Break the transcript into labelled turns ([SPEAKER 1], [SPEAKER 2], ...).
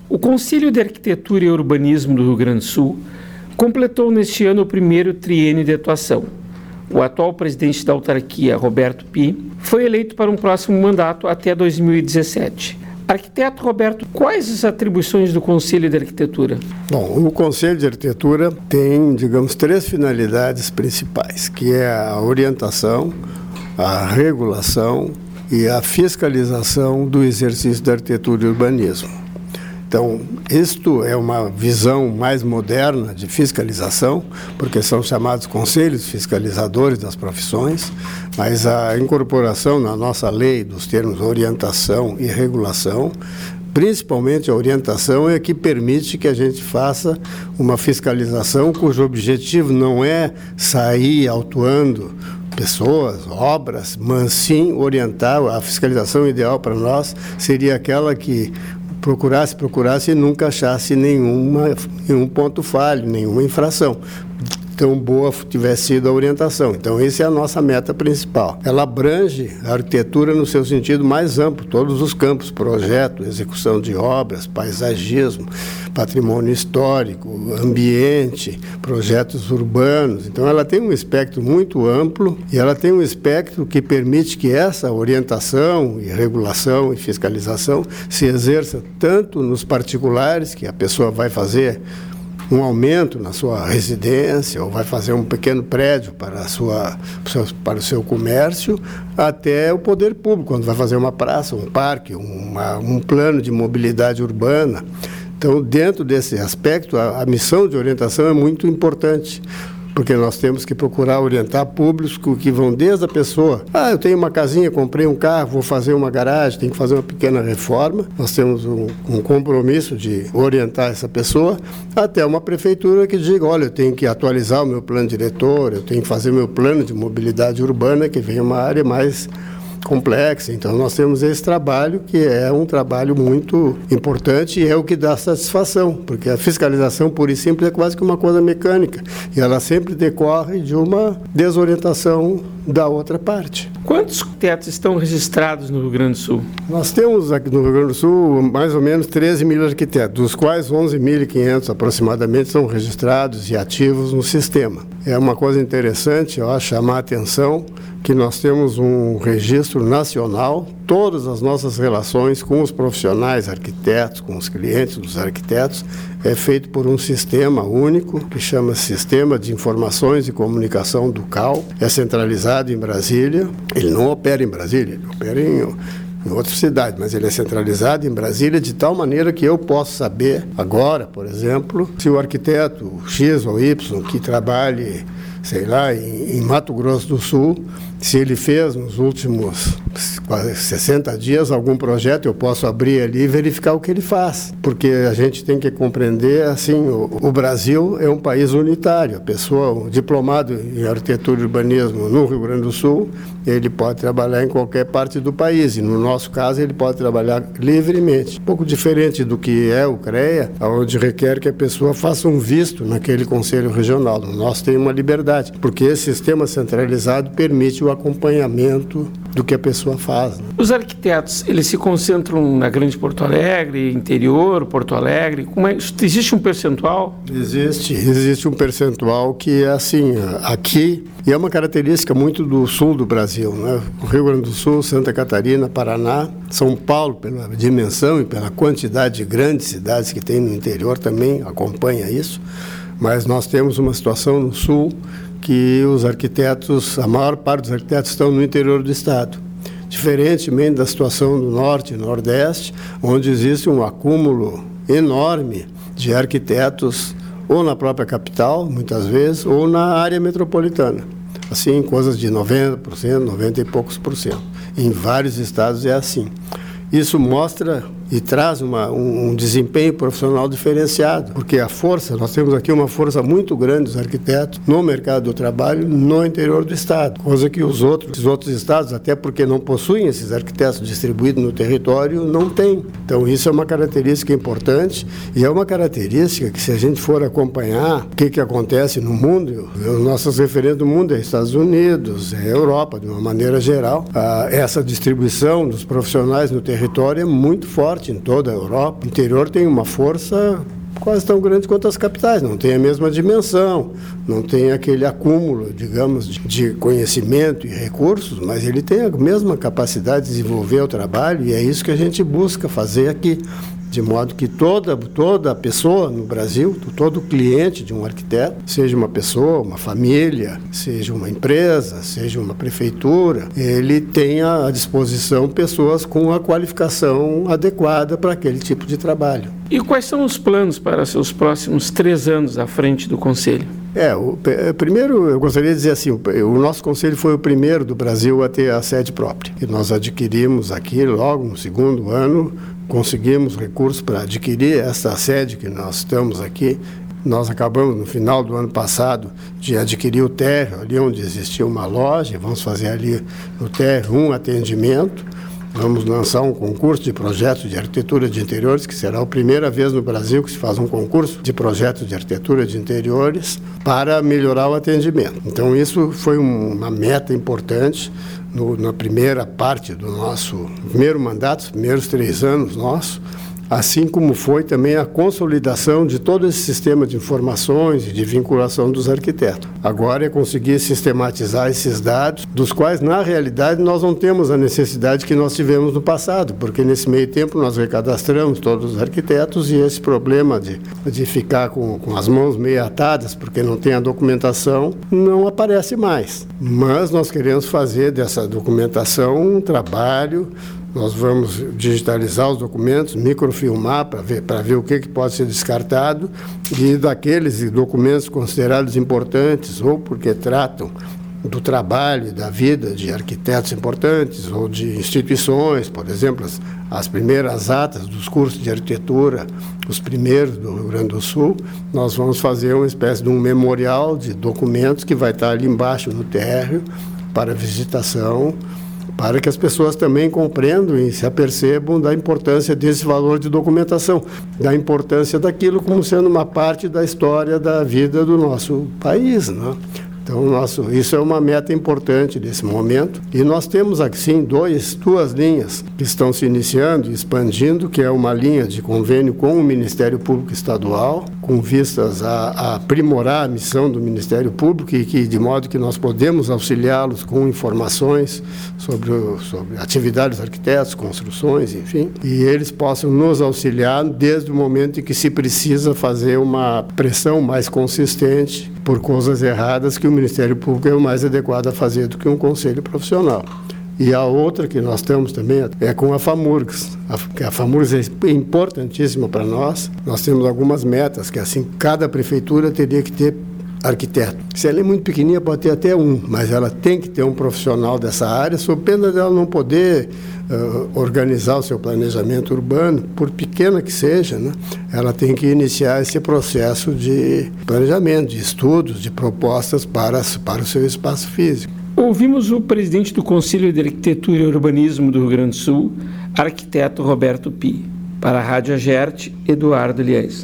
[SPEAKER 1] O Conselho de Arquitetura e Urbanismo do Rio Grande do Sul completou neste ano o primeiro triênio de atuação. O atual presidente da autarquia, Roberto Pi, foi eleito para um próximo mandato até 2017. Arquiteto Roberto, quais as atribuições do Conselho de Arquitetura?
[SPEAKER 2] Bom, o Conselho de Arquitetura tem, digamos, 3 finalidades principais, que é a orientação, a regulação e a fiscalização do exercício da arquitetura e urbanismo. Então, isto é uma visão mais moderna de fiscalização, porque são chamados conselhos fiscalizadores das profissões, mas a incorporação na nossa lei dos termos orientação e regulação, principalmente a orientação, é que permite que a gente faça uma fiscalização cujo objetivo não é sair autuando pessoas, obras, mas sim orientar. A fiscalização ideal para nós seria aquela que procurasse e nunca achasse nenhum ponto falho, nenhuma infração. Tão boa tivesse sido a orientação. Então, essa é a nossa meta principal. Ela abrange a arquitetura no seu sentido mais amplo, todos os campos, projeto, execução de obras, paisagismo, patrimônio histórico, ambiente, projetos urbanos. Então, ela tem um espectro muito amplo e ela tem um espectro que permite que essa orientação e regulação e fiscalização se exerça tanto nos particulares, que a pessoa vai fazer um aumento na sua residência ou vai fazer um pequeno prédio para o seu comércio, até o poder público, quando vai fazer uma praça, um parque, um plano de mobilidade urbana. Então, dentro desse aspecto, a missão de orientação é muito importante, porque nós temos que procurar orientar públicos que vão desde a pessoa. Eu tenho uma casinha, comprei um carro, vou fazer uma garagem, tenho que fazer uma pequena reforma. Nós temos um compromisso de orientar essa pessoa, até uma prefeitura que diga, olha, eu tenho que atualizar o meu plano diretor, eu tenho que fazer meu plano de mobilidade urbana, que vem uma área mais complexa. Então, nós temos esse trabalho, que é um trabalho muito importante e é o que dá satisfação, porque a fiscalização pura e simples é quase que uma coisa mecânica e ela sempre decorre de uma desorientação da outra parte.
[SPEAKER 1] Quantos arquitetos estão registrados no Rio Grande do Sul?
[SPEAKER 2] Nós temos aqui no Rio Grande do Sul mais ou menos 13 mil arquitetos, dos quais 11.500 aproximadamente são registrados e ativos no sistema. É uma coisa interessante, eu acho, chamar a atenção que nós temos um registro nacional, todas as nossas relações com os profissionais arquitetos, com os clientes dos arquitetos, é feito por um sistema único, que chama Sistema de Informações e Comunicação do CAL, é centralizado em Brasília. Ele não opera em Brasília, ele opera em outra cidade, mas ele é centralizado em Brasília de tal maneira que eu posso saber agora, por exemplo, se o arquiteto X ou Y que trabalhe, sei lá, em Mato Grosso do Sul, se ele fez nos últimos quase 60 dias algum projeto, eu posso abrir ali e verificar o que ele faz. Porque a gente tem que compreender, assim, o Brasil é um país unitário. A pessoa, um diplomado em arquitetura e urbanismo no Rio Grande do Sul, ele pode trabalhar em qualquer parte do país. E no nosso caso, ele pode trabalhar livremente. Um pouco diferente do que é o CREA, onde requer que a pessoa faça um visto naquele conselho regional. No nosso tem uma liberdade, porque esse sistema centralizado permite o acompanhamento do que a pessoa faz.
[SPEAKER 1] Os arquitetos, eles se concentram na Grande Porto Alegre, interior, Porto Alegre? Existe um percentual?
[SPEAKER 2] Existe um percentual que é assim, aqui, e é uma característica muito do sul do Brasil, né? O Rio Grande do Sul, Santa Catarina, Paraná, São Paulo, pela dimensão e pela quantidade de grandes cidades que tem no interior, também acompanha isso, mas nós temos uma situação no sul que os arquitetos, a maior parte dos arquitetos estão no interior do estado. Diferentemente da situação do norte e nordeste, onde existe um acúmulo enorme de arquitetos, ou na própria capital, muitas vezes, ou na área metropolitana. Assim, coisas de 90%, 90 e poucos por cento. Em vários estados é assim. Isso mostra e traz um desempenho profissional diferenciado, porque a força, nós temos aqui uma força muito grande dos arquitetos no mercado do trabalho no interior do estado, coisa que os outros estados, até porque não possuem esses arquitetos distribuídos no território, não têm. Então isso é uma característica importante e é uma característica que, se a gente for acompanhar o que acontece no mundo, os nossos referentes do mundo é Estados Unidos, é Europa, de uma maneira geral, essa distribuição dos profissionais no território é muito forte. forte em toda a Europa. O interior tem uma força quase tão grande quanto as capitais, não tem a mesma dimensão, não tem aquele acúmulo, digamos, de conhecimento e recursos, mas ele tem a mesma capacidade de desenvolver o trabalho, e é isso que a gente busca fazer aqui, de modo que toda pessoa no Brasil, todo cliente de um arquiteto, seja uma pessoa, uma família, seja uma empresa, seja uma prefeitura, ele tenha à disposição pessoas com a qualificação adequada para aquele tipo de trabalho.
[SPEAKER 1] E quais são os planos para seus próximos 3 anos à frente do Conselho?
[SPEAKER 2] Primeiro, eu gostaria de dizer assim, o nosso Conselho foi o primeiro do Brasil a ter a sede própria. E nós adquirimos aqui, logo no segundo ano, conseguimos recursos para adquirir essa sede que nós estamos aqui. Nós acabamos, no final do ano passado, de adquirir o térreo, ali onde existia uma loja. Vamos fazer ali no térreo um atendimento. Vamos lançar um concurso de projetos de arquitetura de interiores, que será a primeira vez no Brasil que se faz um concurso de projetos de arquitetura de interiores para melhorar o atendimento. Então, isso foi uma meta importante na primeira parte do nosso primeiro mandato, os primeiros 3 anos nossos, assim como foi também a consolidação de todo esse sistema de informações e de vinculação dos arquitetos. Agora é conseguir sistematizar esses dados, dos quais, na realidade, nós não temos a necessidade que nós tivemos no passado, porque nesse meio tempo nós recadastramos todos os arquitetos e esse problema de ficar com as mãos meio atadas, porque não tem a documentação, não aparece mais. Mas nós queremos fazer dessa documentação um trabalho. Nós vamos digitalizar os documentos, microfilmar para ver o que pode ser descartado, e daqueles documentos considerados importantes, ou porque tratam do trabalho e da vida de arquitetos importantes ou de instituições, por exemplo, as primeiras atas dos cursos de arquitetura, os primeiros do Rio Grande do Sul, nós vamos fazer uma espécie de um memorial de documentos que vai estar ali embaixo no térreo para visitação, para que as pessoas também compreendam e se apercebam da importância desse valor de documentação, da importância daquilo como sendo uma parte da história da vida do nosso país, né? Então, isso é uma meta importante desse momento. E nós temos aqui, sim, duas linhas que estão se iniciando e expandindo, que é uma linha de convênio com o Ministério Público Estadual, com vistas a aprimorar a missão do Ministério Público e de modo que nós podemos auxiliá-los com informações sobre atividades dos arquitetos, construções, enfim, e eles possam nos auxiliar desde o momento em que se precisa fazer uma pressão mais consistente por coisas erradas que o Ministério Público é o mais adequado a fazer do que um conselho profissional. E a outra que nós temos também é com a FAMURGS. A FAMURGS é importantíssima para nós. Nós temos algumas metas, que assim, cada prefeitura teria que ter arquiteto. Se ela é muito pequenininha, pode ter até um, mas ela tem que ter um profissional dessa área, sob pena dela não poder organizar o seu planejamento urbano, por pequena que seja, né? Ela tem que iniciar esse processo de planejamento, de estudos, de propostas para o seu espaço físico.
[SPEAKER 1] Ouvimos o presidente do Conselho de Arquitetura e Urbanismo do Rio Grande do Sul, arquiteto Roberto Pi. Para a Rádio Agerte, Eduardo Liais.